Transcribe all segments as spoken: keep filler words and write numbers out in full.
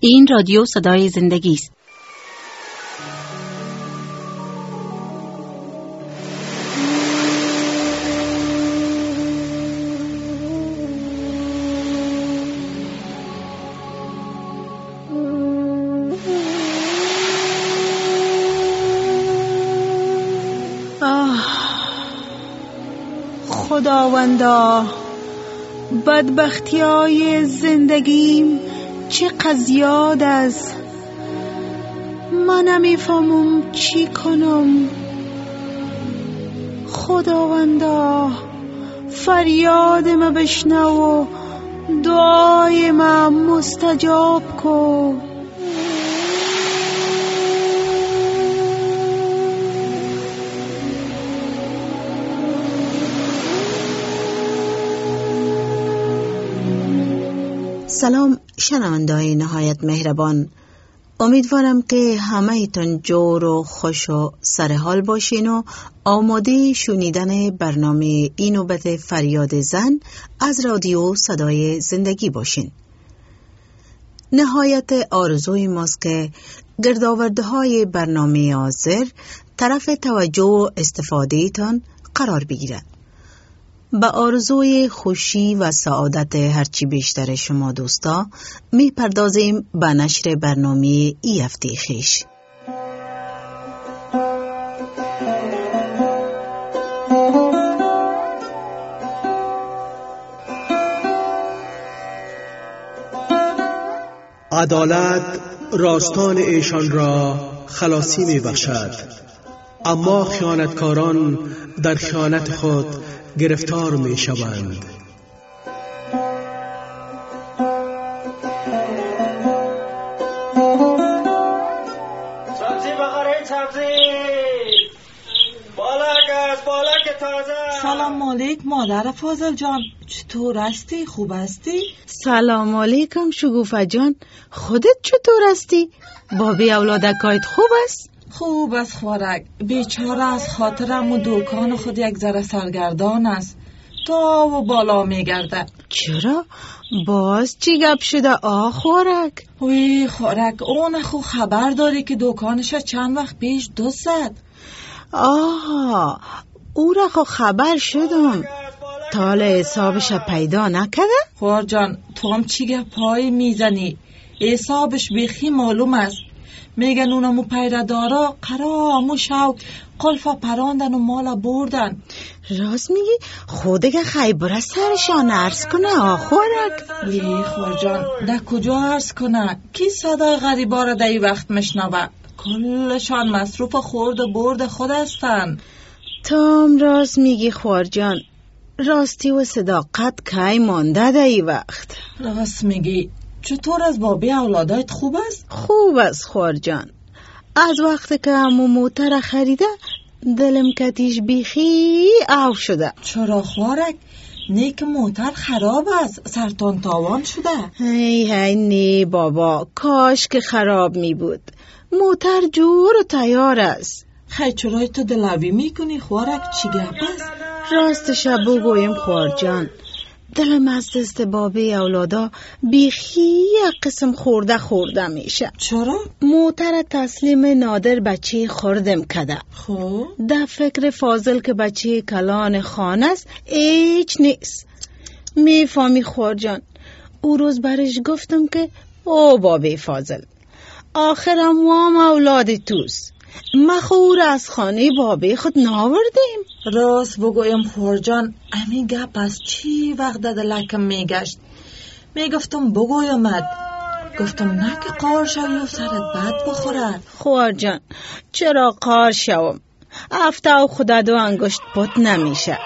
این رادیو صدای زندگی است. خداوندا، بدبختی‌های زندگیم چه زیاد است. من نمیفهمم چی کنم. خداوندا، فریاد ما بشنو و دعای ما مستجاب کن. سلام شنونده‌های نهایت مهربان، امیدوارم که همه ایتون جور و خوش و سرحال باشین و آماده شنیدن برنامه این نوبت فریاد زن از رادیو صدای زندگی باشین. نهایت آرزوی ماست که گردآورده های برنامه حاضر طرف توجه و استفاده ایتان قرار بگیرد. با آرزوی خوشی و سعادت هرچی بیشتر شما دوستا می پردازیم به نشر برنامه ای هفته خویش. عدالت راستان ایشان را خلاصی می بخشد، اما خیانتکاران در خیانت خود گرفتار می شوند. سبزی بخورید، سبزی بالک است، بالک تازه. سلام علیک مادر فاضل جان، چطور هستی؟ خوب هستی؟ سلام علیکم شگوفه جان، خودت چطور هستی؟ بابی اولادکایت خوب است؟ خوب است خوارک، بیچاره از خاطرم و دوکان خود یک ذره سرگردان است، تا و بالا میگرده. چرا؟ باز چی گپ شده آ خوارک؟ وی خوارک، اون خو خبر داری که دوکانش چند وقت پیش دزد زد؟ آها، او را خو خبر شدم، تال حسابش پیدا نکده؟ خوار جان، تو هم چی گپای میزنی؟ حسابش بیخی معلوم است. میگن اونمو پیردارا قرامو شو قلفا پراندن و مالا بردن. راست میگی؟ خودگه خیبره سرشان عرض کنه آخورک؟ وی خوار جان، ده کجا عرض کنه؟ کی صدای غریبا را ده وقت مشنوه؟ کلشان مصروف خورد و برد خود هستن. تام راست میگی خوار جان، راستی و صداقت کی مانده ده ای وقت. راست میگی. چطور از بابی اولادایت خوب است؟ خوب است خوار جان، از وقت که همو موتر خریده دلم کتیش بیخی او شده. چرا خوارک؟ نیک موتر خراب است، سرطان تاوان شده. هی هی نی بابا، کاش که خراب می بود، موتر جور و تیار است. خیلی چرای تو دلوی میکنی خوارک؟ چی گپ است؟ راستش بگویم خوار جان، دلم از دست بابی اولادا بیخی یک قسم خورده خورده میشه. چرا؟ موتر تسلیم نادر بچه خوردم کده. خب ده فکر فاضل که بچه کلان خانه است ایچ نیست. میفهمی خوار جان، او روز برش گفتم که او بابی فاضل، آخرم وام اولاد توست، ما خور از خانه بابی خود ناوردیم. راست بگویم خورجان، امی گپ از چی وقت داده لکم میگشت. میگفتم بگویمت، گفتم نه که قار شوی و سرت بد بخورد. خورجان چرا قار شوم؟ هفته و خدا دو انگشت پت نمیشه.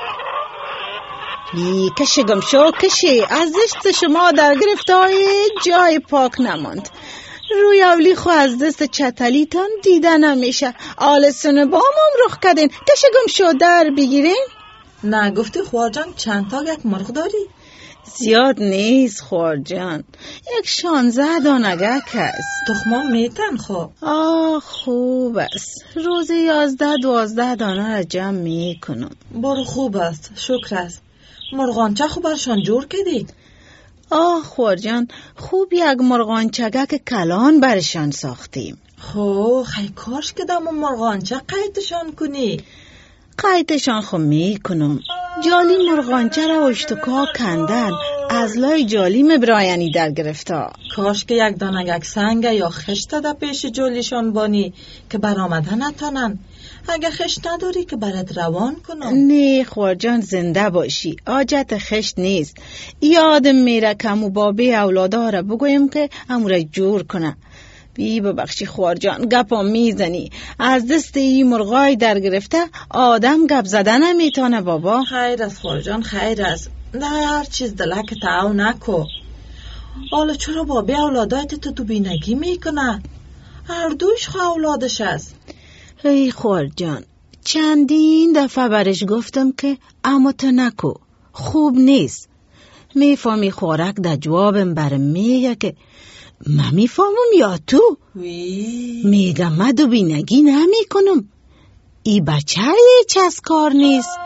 بی کشی گم شو کشی، از دست شما در گرفتای جای پاک نماند. روی اولی خو از دست چتلیتان دیده نمیشه. آلسون با هم رخ کدین، کشی گم شو در بگیرین. نه گفتی خوارجان چند تا یک مرغ داری؟ زیاد نیست خوارجان، یک شانزده دانگک هست. تخمان میتن خوب؟ آه خوب است، روزی یازده دوازده دانه را جمع میکنم. برو خوب است، شکر است. مرغان چه خوبرشان جور کردی؟ آه خورجان، خوب یک مرغانچگک کلان برشان ساختیم. خو خیلی کاش که دم مرغانچه قیدشان کنی. قیدشان خو می کنم. جالی مرغانچه را اشتکا کندن، از لای جالی مبراینی در گرفتا. کاش که یک دانگک سنگ یا خشت در پیش جالیشان بانی که برآمده نتانن. اگه خشت نداری که برات روان کنم. نه خورجان، زنده باشی، حاجت خشت نیست. یادم میره که امو بابی اولادا را بگویم که امو را جور کنه. بی ببخشی خورجان، گپا میزنی. از دست این مرغای در گرفته آدم گپ زدن نمیتونه بابا. خیر است خورجان، خیر است. نه هر چیز دلک تاو نکو. حالا چرا بابی اولادایت تو دوبینگی میکنه؟ هر دوش خواه اولادش است. ای خورجان، چندین دفعه برش گفتم که اما تو نکو، خوب نیست. میفهمی خوراک در جوابم برم میگه که من میفهمم یا تو؟ وی میگم من دو بینگی نمی کنم. ای بچه هیچ از کار نیست.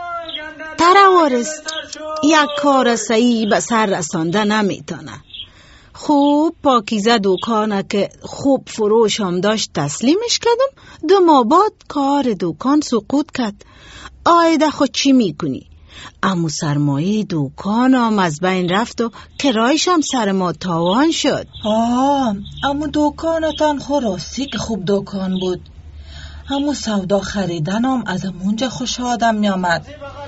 تروارست یک کار صحیح به سر رسانده نمیتونه. خوب پاکیزه دوکانه که خوب فروش هم داشت تسلیمش کردم. دو ماه بعد کار دوکان سقوط کرد. آیده خود چی میکنی؟ امو سرمایه دوکان هم از بین رفت و کرایش هم سر ما تاوان شد. آه امو دوکانتان خوراستی که خوب دوکان بود. امو سودا خریدن هم از امونجا خوش آدم می آمد.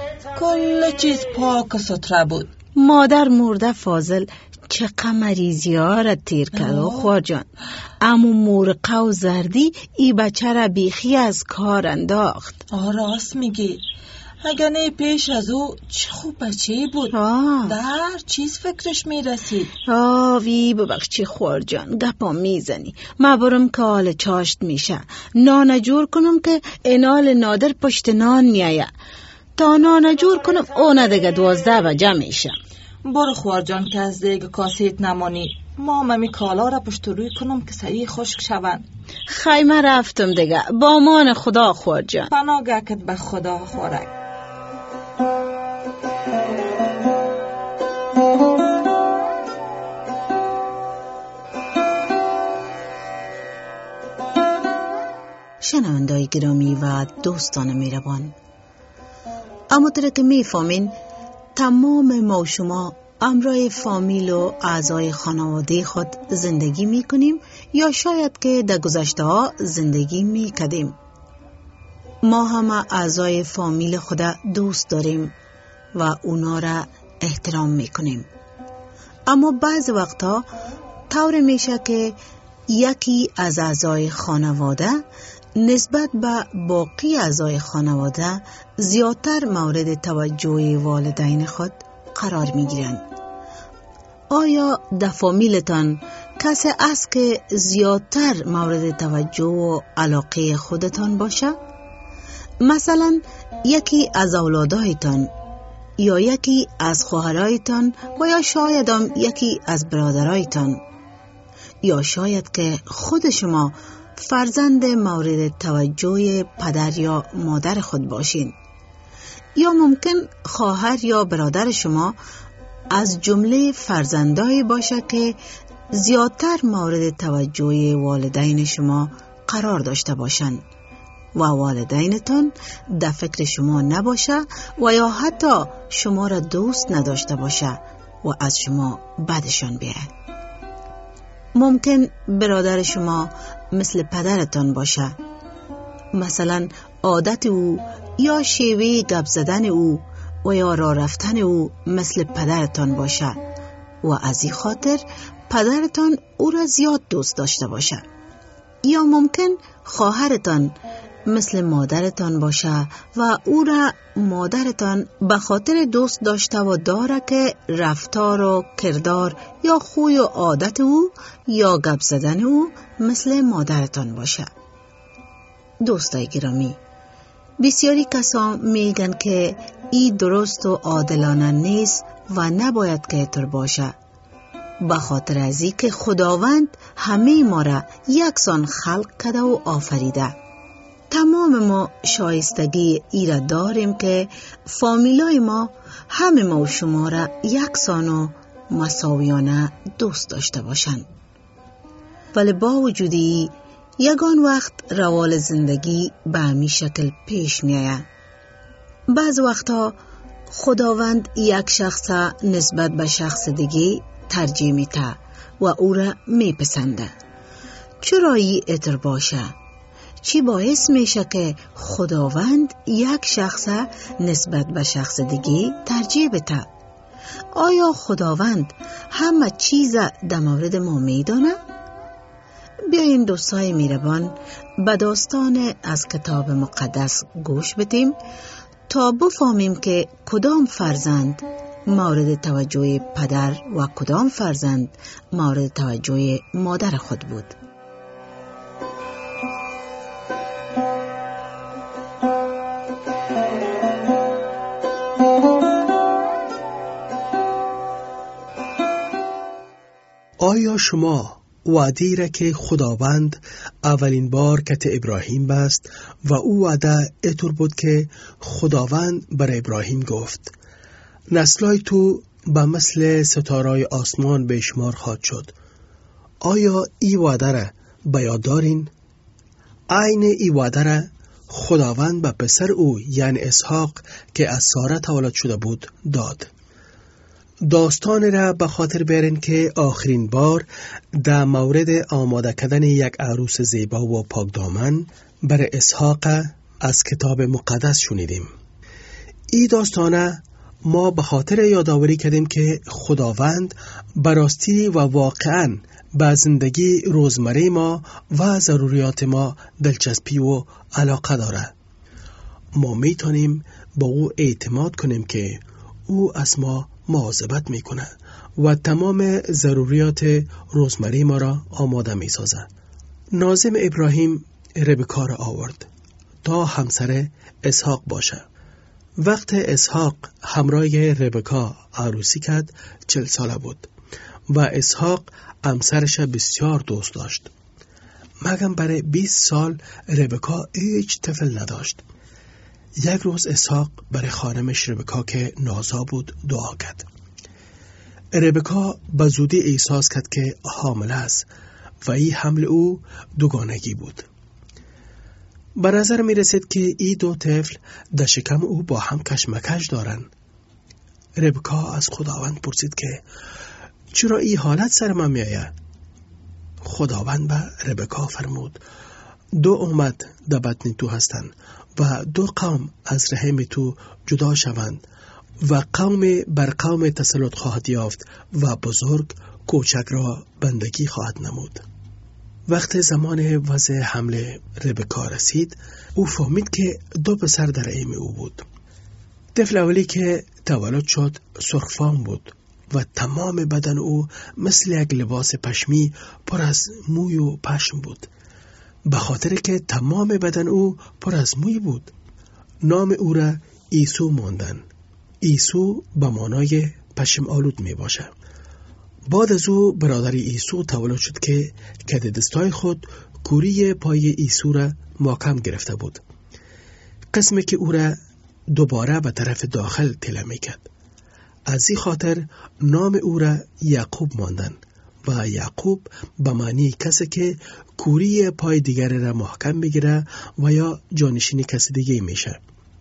کل چیز پاک و ستره بود. مادر مرده فاضل چه قمریزی ها را تیر کرد و خواجان. امو مرقه و زردی ای بچه را بیخی از کار انداخت. آه راست میگی. اگر نه پیش از او چه خوب بچه بود. آه. در چیز فکرش میرسید. آه وی ببخشی خورجان، گپا میزنی. ما برم که حال چاشت میشه. نان جور کنم که انال نادر پشت نان میایه. تا نان جور کنم اون دیگه دوازده بجه میشه. برو خورجان که از دیگه کاسیت نمانی. ما ممی کالا را پشت روی کنم که سریع خشک شون. خیمه رفتم دیگه. با مان خدا خورجان. پناه گکت به خدا خورک. شنوندای گرامی و دوستان میربان، اما طور که میفهمین تمام ما شما همراه فامیل و اعضای خانواده خود زندگی میکنیم یا شاید که در گذشته ها زندگی میکردیم. ما همه اعضای فامیل خود دوست داریم و اونا را احترام میکنیم. اما بعض وقتا طور میشه که یکی از اعضای خانواده نسبت به باقی اعضای خانواده زیادتر مورد توجه والدین خود قرار میگیرند. آیا در فامیلتان کسی است که زیادتر مورد توجه و علاقه خودتان باشه؟ مثلا یکی از اولادایتان یا یکی از خواهرایتان و یا شاید هم یکی از برادرایتان، یا شاید که خود شما فرزند مورد توجه پدر یا مادر خود باشین، یا ممکن خواهر یا برادر شما از جمله فرزندایی باشه که زیادتر مورد توجه والدین شما قرار داشته باشند و والدینتان در فکر شما نباشه و یا حتی شما را دوست نداشته باشه و از شما بدشان بیاید. ممکن برادر شما مثل پدرتان باشه، مثلا عادت او یا شیوه گپ زدن او و یا راه رفتن او مثل پدرتان باشه و از این خاطر پدرتان او را زیاد دوست داشته باشه. یا ممکن خواهرتان مثل مادرتان باشه و او را مادرتان به خاطر دوست داشته و داره که رفتار و کردار یا خوی و عادت او یا گپ زدن او مثل مادرتان باشه. دوستای گرامی، بسیاری کسا میگن که این درست و عادلانه نیست و نباید که اینطور باشه، به خاطر از این که خداوند همه ما را یکسان خلق کرده و آفریده. تمام ما شایستگی ای را داریم که فامیلای ما همه ما و شما را یکسان و مساویانه دوست داشته باشند. ولی با وجودی یگان وقت روال زندگی به همین شکل پیش می آید. بعض وقتا خداوند یک شخص نسبت به شخص دیگه ترجیح میده و او را میپسنده. چرا ای اطر باشه؟ چی باعث میشه که خداوند یک شخص نسبت به شخص دیگه ترجیح بده؟ آیا خداوند همه چیز در مورد ما میدانه؟ بیاین دوستای میربان به داستان از کتاب مقدس گوش بدیم تا بفهمیم که کدام فرزند مورد توجه پدر و کدام فرزند مورد توجه مادر خود بود. آیا شما وعده را که خداوند اولین بار کت ابراهیم بست و او وعده ایطور بود که خداوند بر ابراهیم گفت نسلای تو به مثل ستارای آسمان به شمار خواهد شد. آیا ای وعده را به یاد دارین؟ عین ای وعده را خداوند به پسر او یعنی اسحاق که از ساره تولد شده بود داد. داستان را به خاطر بیارین که آخرین بار در مورد آماده کردن یک عروس زیبا و پاکدامن بر اسحاق از کتاب مقدس شنیدیم. این داستانه ما به خاطر یادآوری کردیم که خداوند براستی و واقعاً به زندگی روزمره ما و ضروریات ما دلچسپی و علاقه داره. ما میتونیم با او اعتماد کنیم که او از ما مواظبت میکنه و تمام ضروریات روزمره ما را آماده میسازه. ناظم ابراهیم ربکا را آورد تا همسر اسحاق باشه. وقت اسحاق همراه ربکا عروسی کرد چل ساله بود و اسحاق همسرش بسیار دوست داشت. مگم برای بیست سال ربکا هیچ طفل نداشت. یک روز اسحاق برای خانمش ربکا که نازا بود دعا کرد. ربکا به زودی احساس کرد که حامل است و این حمل او دوگانگی بود. به نظر می رسید که این دو طفل در شکم او با هم کشمکش دارند. ربکا از خداوند پرسید که چرا این حالت سر من می آید؟ خداوند به ربکا فرمود دو امت در بطن تو هستند و دو قوم از رحم تو جدا شوند و قوم بر قوم تسلط خواهد یافت و بزرگ کوچک را بندگی خواهد نمود. وقت زمان وضع حمل ربکا رسید او فهمید که دو پسر در عیم او بود. طفل اولی که تولد شد سرخفام بود و تمام بدن او مثل یک لباس پشمی پر از موی و پشم بود. به خاطر که تمام بدن او پر از موی بود نام او را عیسو ماندن. عیسو به معنای پشم آلود می باشه. بعد از او برادر عیسو تولد شد که کد دستای خود کوری پای عیسو را محکم گرفته بود. قسمی که او را دوباره به طرف داخل تله می کرد. از این خاطر نام او را یعقوب ماندن و یعقوب به معنی کسی که کوری پای دیگر را محکم بگیره و یا جانشین کسی دیگه میشه.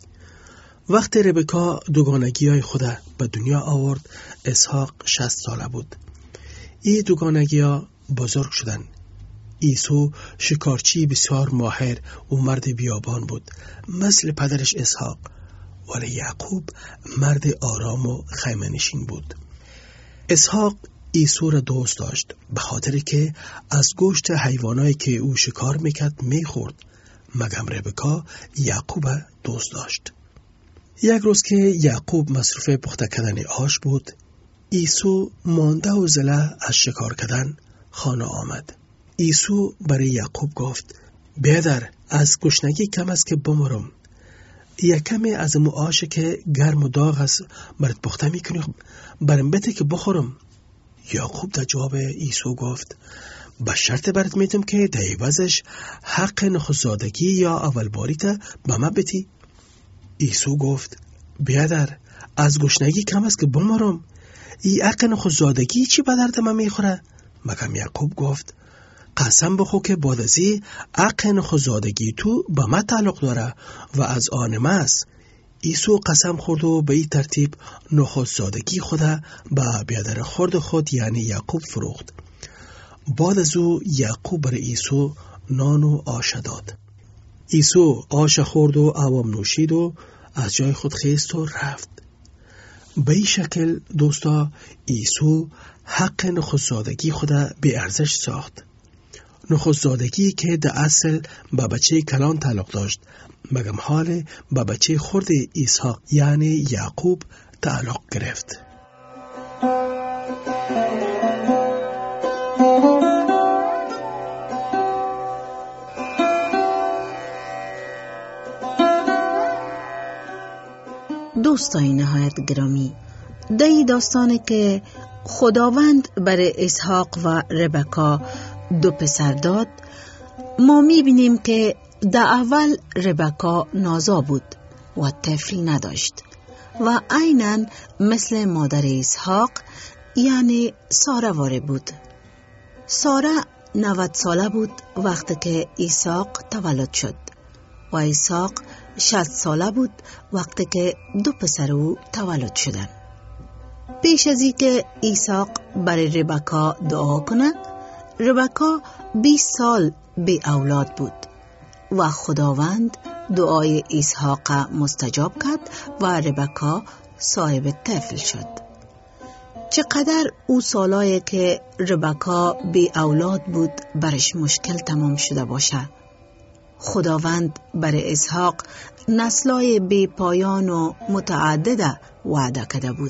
وقت ربکا دوگانگی های خود به دنیا آورد اسحاق شصت ساله بود. این دوگانگی ها بزرگ شدن. عیسو شکارچی بسیار ماهر و مرد بیابان بود مثل پدرش اسحاق، ولی یعقوب مرد آرام و خیمه‌نشین بود. اسحاق عیسو را دوست داشت به خاطر که از گوشت حیوانایی که او شکار میکرد میخورد. مگم ربکا یعقوب دوست داشت. یک روز که یعقوب مصروف پخته کردن آش بود عیسو مانده و زله از شکار کردن خانه آمد. عیسو برای یعقوب گفت بیادر از گشنگی کم است که بمرم. یک کمی از مو آش که گرم و داغ است برات پخته میکنی برم بده که بخورم. یعقوب در جواب عیسو گفت به شرط برات میدم که در عوضش حق نخستزادگی یا اولباریت به من بدی. عیسو گفت بیادر از گشنگی کم است که بمرم. ای حق نخستزادگی چی به درد من میخوره؟ مگم یعقوب گفت قسم بخو که بعد از این حق نخستزادگی تو به من تعلق داره و از آن من است. عیسی قسم خورد و به این ترتیب نخستزادگی خود به بیادر خورد خود یعنی یعقوب فروخت. بعد از او یعقوب بر عیسی نان و آش داد. عیسی آش خورد و عوام نوشید و از جای خود خیست و رفت. به این شکل دوستا عیسی حق نخستزادگی خود به ارزش ساخت. نخستزادگی که در اصل به بچه کلان تعلق داشت مگم حال به بچه خرد اسحاق یعنی یعقوب تعلق گرفت. دوستای نهایت گرامی، در این داستانی که خداوند برای اسحاق و ربکا دو پسر داد، ما میبینیم که در اول ربکا نازا بود و طفل نداشت و عیناً مثل مادر اسحاق یعنی ساره واره بود. ساره نود ساله بود وقتی که اسحاق تولد شد و اسحاق شصت ساله بود وقتی که دو پسر او تولد شدند. پیش از اینکه اسحاق برای ربکا دعا کنه، ربکا بیست سال بی اولاد بود و خداوند دعای اسحاق مستجاب کرد و ربکا صاحب طفل شد. چقدر او سالایی که ربکا بی اولاد بود برش مشکل تمام شده باشه، خداوند برای اسحاق نسلای بی پایان و متعدد وعده کرده بود.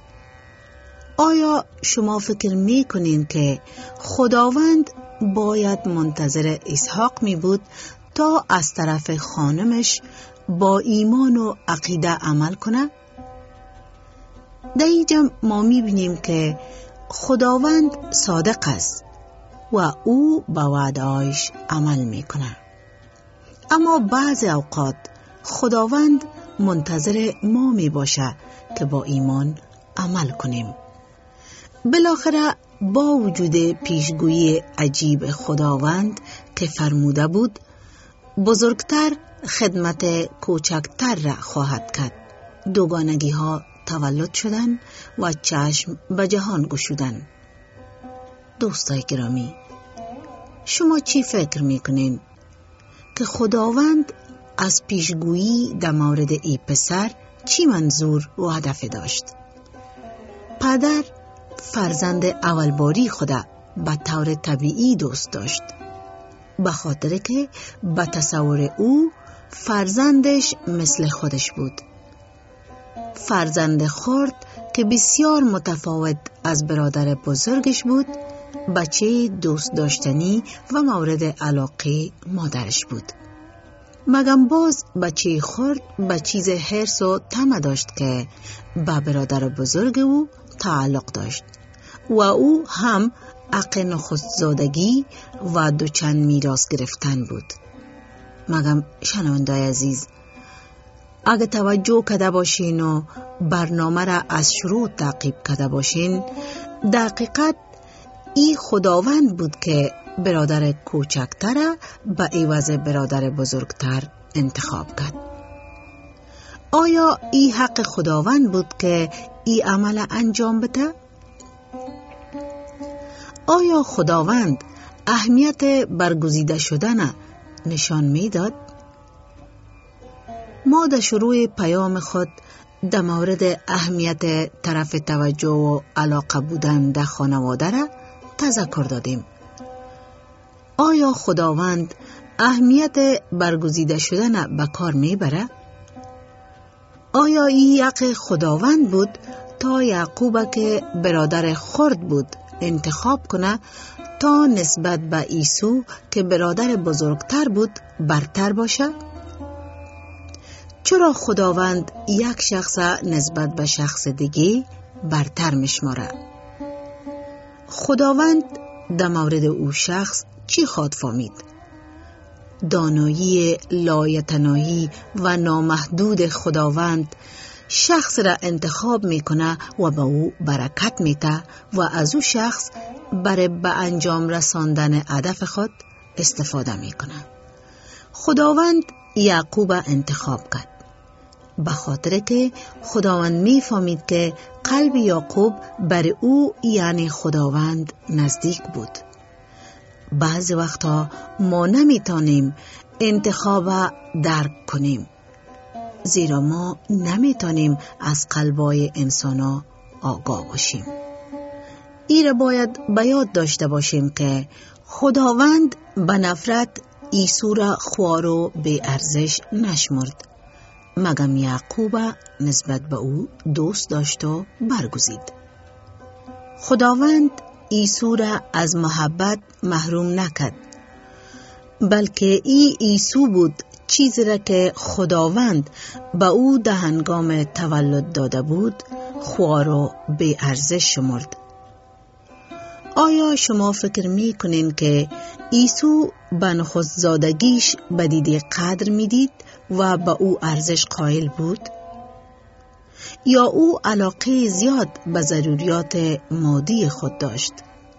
آیا شما فکر می کنین که خداوند باید منتظر اسحاق می بود تا از طرف خانمش با ایمان و عقیده عمل کنه؟ در اینجا ما می بینیم که خداوند صادق است و او با وعده‌اش عمل می کنه. اما بعض اوقات خداوند منتظر ما می باشه که با ایمان عمل کنیم. بالاخره با وجود پیشگویی عجیب خداوند که فرموده بود بزرگتر خدمت کوچکتر را خواهد کرد، دوگانگی ها تولد شدن و چشم به جهان گشودن. دوستای گرامی، شما چی فکر میکنین که خداوند از پیشگویی در مورد ای پسر چی منظور و هدف داشت؟ پدر فرزند اولباری خدا به طور طبیعی دوست داشت، به خاطر که به تصور او فرزندش مثل خودش بود. فرزند خرد که بسیار متفاوت از برادر بزرگش بود، بچه دوست داشتنی و مورد علاقه مادرش بود. مگم باز بچه خرد به چیز حرص و طمع داشت که به برادر بزرگ او تعلق داشت و او هم حق نخستزادگی و دوچند میراث گرفتن بود. مگم شنوندای عزیز، اگه توجه کرده باشین و برنامه را از شروع تعقیب کرده باشین، دقیقاً ای خداوند بود که برادر کوچکتر به عوض برادر بزرگتر انتخاب کرد. آیا ای حق خداوند بود که ای عمل انجام بده؟ آیا خداوند اهمیت برگزیده شدن نشان میداد؟ ما در شروع پیام خود در مورد اهمیت طرف توجه و علاقه بودن در خانواده را تذکر دادیم. آیا خداوند اهمیت برگزیده شدن به کار میبره؟ آیا این حق خداوند بود تا یعقوب که برادر خرد بود انتخاب کنه تا نسبت به عیسی که برادر بزرگتر بود برتر باشه؟ چرا خداوند یک شخص نسبت به شخص دیگه برتر میشماره؟ خداوند در مورد او شخص چی خواد فهمید؟ دانایی لایتناهی و نامحدود خداوند شخص را انتخاب میکنه و به او برکت میده و از او شخص برای به انجام رساندن هدف خود استفاده میکنه. خداوند یعقوب انتخاب کرد به خاطر که خداوند میفهمید که قلب یعقوب بر او یعنی خداوند نزدیک بود. بعض وقتا ما نمیتونیم انتخاب درک کنیم، زیرا ما نمیتونیم از قلبای انسانا آگاه باشیم. ایره باید به یاد داشته باشیم که خداوند به نفرت عیسی را خوار و بی ارزش نشمرد، مگم یعقوب نسبت به او دوست داشت و برگزید. خداوند عیسی را از محبت محروم نکرد، بلکه ای عیسی بود چیزی را که خداوند به او در هنگام تولد داده بود خوار و بی ارزش شمرد. آیا شما فکر می کنین که عیسی به نخست زادگیش بدیده قدر می دید و به او ارزش قائل بود؟ یا او علاقه زیاد به ضروریات مادی خود داشت؟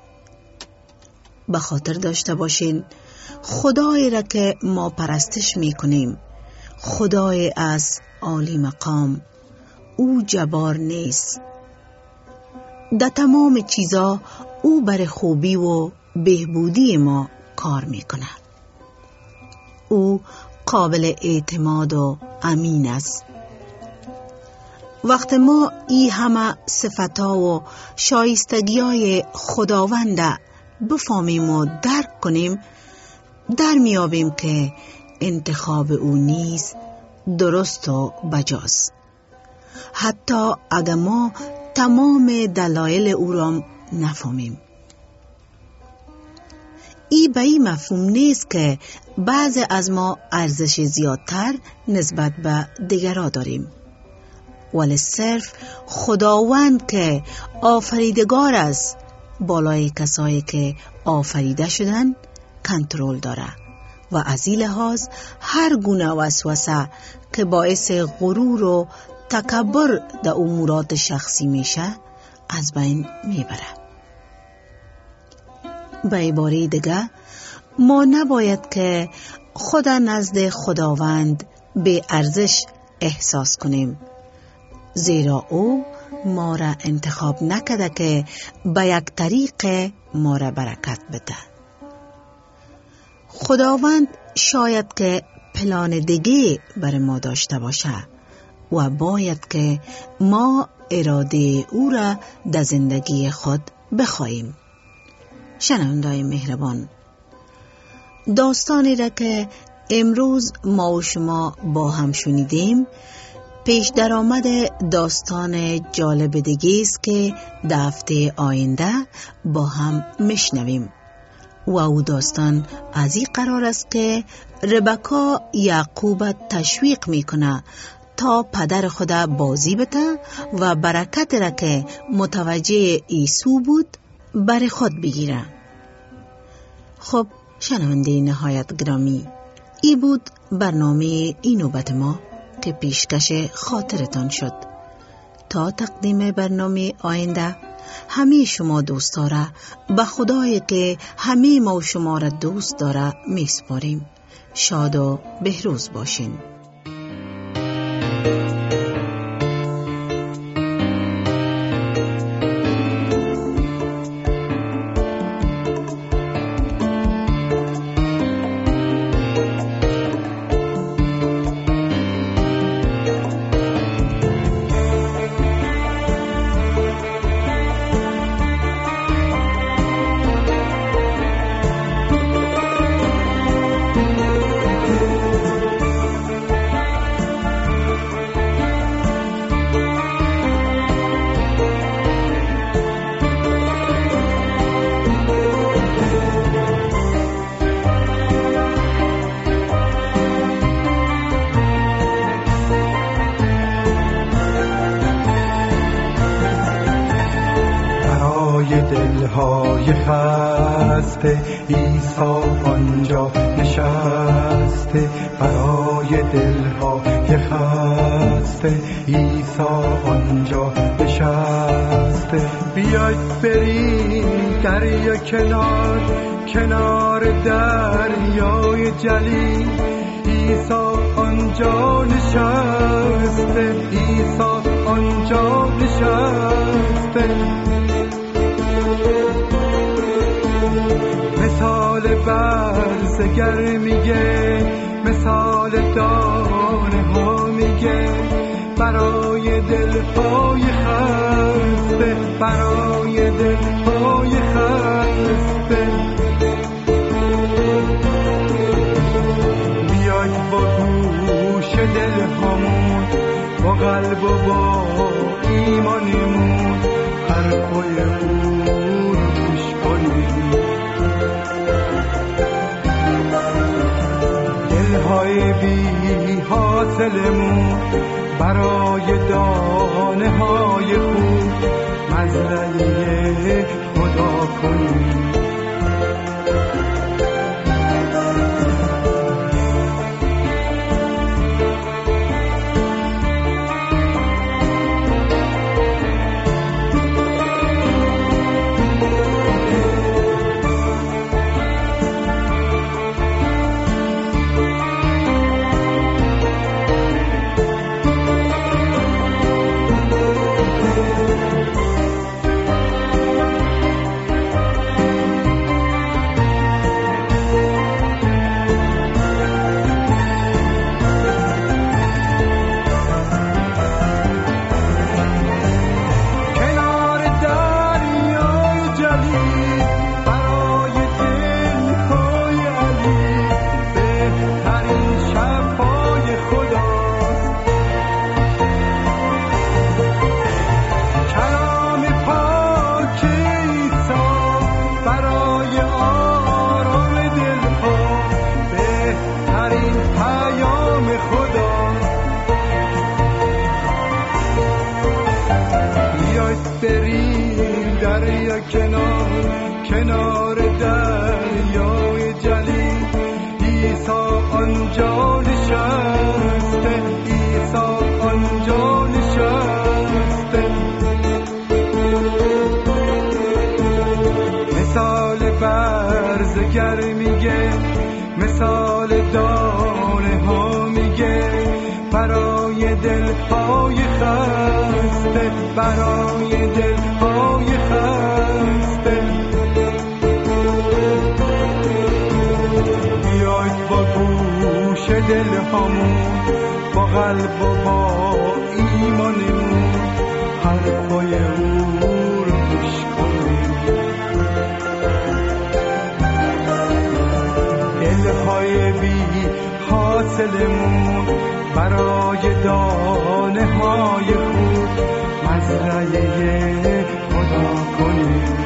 به خاطر داشته باشین خدایی را که ما پرستش می کنیم خدای از عالی مقام، او جبار نیست. در تمام چیزا او بر خوبی و بهبودی ما کار میکنه. او قابل اعتماد و امین است. وقت ما ای همه صفتا و شایستگیای خداوند بفهمیم و درک کنیم، در میابیم که انتخاب او نیز درست و بجاست. حتی اگر ما تمام دلایل او را نفهمیم. ای به این مفهوم نیست که بعض از ما ارزش زیادتر نسبت به دیگران داریم، ولی صرف خداوند که آفریدگار است بالای کسایی که آفریده شدن کنترل داره و از این لحاظ هر گونه وسوسه که باعث غرور و تکبر در امورات شخصی میشه از بین میبره. به عباره دیگه ما نباید که خود نزد خداوند بی ارزش احساس کنیم، زیرا او ما را انتخاب نکرده که به یک طریق ما را برکت بده. خداوند شاید که پلان دیگه بر ما داشته باشه و باید که ما اراده او را در زندگی خود بخواهیم. شنونده‌های مهربان، داستانی را که امروز ما و شما با هم شنیدیم پیش درآمد داستان جالب دیگه است که در هفته آینده با هم میشنویم و او داستان از این قرار است که ربکا یعقوب تشویق میکنه تا پدر خود بازی بده و برکت را که متوجه عیسی بود بر خود بگیره. خب شنونده نهایت گرامی، ای بود برنامه این نوبت ما که پیشکش خاطرتان شد. تا تقدیم برنامه آینده همه شما دوستا را به خدایی که همه ما و شما را دوست داره میسپاریم. شاد و بهروز باشین. دلهای خسته عیسی عیسی آنجا نشسته برای دلهای خسته، عیسی آنجا نشسته. بیاید بریم دریا کنار، کنار دریای جلیل، عیسی آنجا نشسته، عیسی آنجا نشسته. مثال برزگر میگه، مثال دانه ها میگه، برای دلهای خسته، برای دلهای خسته. بیاید با گوش دلهامون، با قلب و با ایمانمون حرفای او رو گوش کنیم. دلهای بی حاصلمون برای دانه های خوب مزرعه خدا کنیم. کنار دریای جلیل، عیسی آنجا نشسته، عیسی آنجا نشسته. مثال برزگر میگه، مثال دانه ها میگه، برای دلهای خسته، برای دلهای خسته. بیاید با گوش دلهامون، با قلب و با ایمانمون حرفای او رو گوش کنیم. دلهای بی حاصلمون برای دانه های خوب مزرعه خدا کنیم.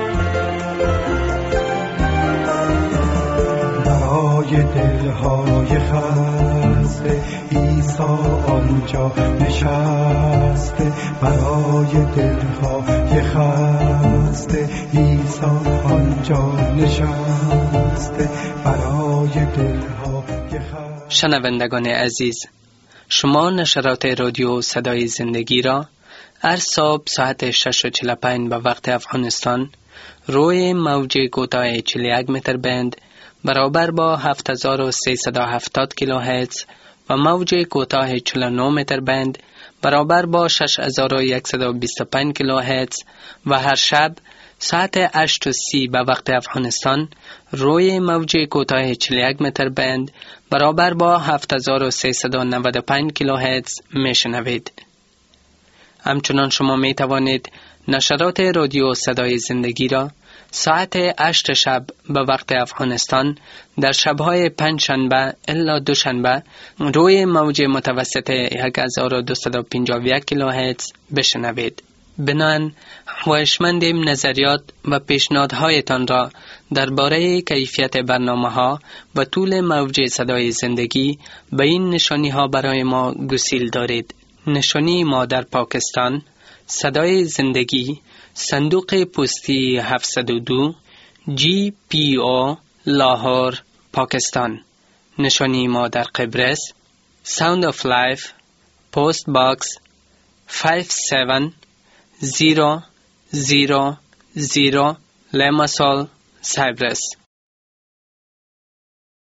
برای دلهای خسته، عیسی آنجا نشسته، برای دلهای خسته، عیسی آنجا نشسته، برای دلهای خسته. شنوندگان عزیز، شما نشرات رادیو صدای زندگی را هر صبح ساعت شش و چهل و پنج به وقت افغانستان روی موج کوتاه چهل و یک متر بند برابر با هفت هزار و سیصد و هفتاد کیلوهرتز و موج کوتاه چهل و نه متر بند برابر با شش هزار و صد و بیست و پنج کیلوهرتز و هر شب ساعت هشت و سی به وقت افغانستان روی موج کوتاه چهل و یک متر بند برابر با هفت هزار و سیصد و نود و پنج کیلوهرتز میشنوید. همچنان شما می توانید نشرات رادیو صدای زندگی را ساعت هشت شب به وقت افغانستان در شبهای پنج شنبه الا دوشنبه روی موج متوسط یک هزار و دویست و پنجاه و یک کیلوهرتز بشنوید. بنابراین خواهشمندیم نظریات و پیشنهادهایتان را درباره کیفیت برنامه‌ها و طول موج صدای زندگی به این نشانی ها برای ما گسیل دارید. نشانی ما در پاکستان: صدای زندگی، صندوق پستی هفتصد و دو، جی پی او لاهور، پاکستان. نشانی ما در قبرس Sound of Life Post Box پنج هفت صفر صفر صفر Limassol, Cyprus.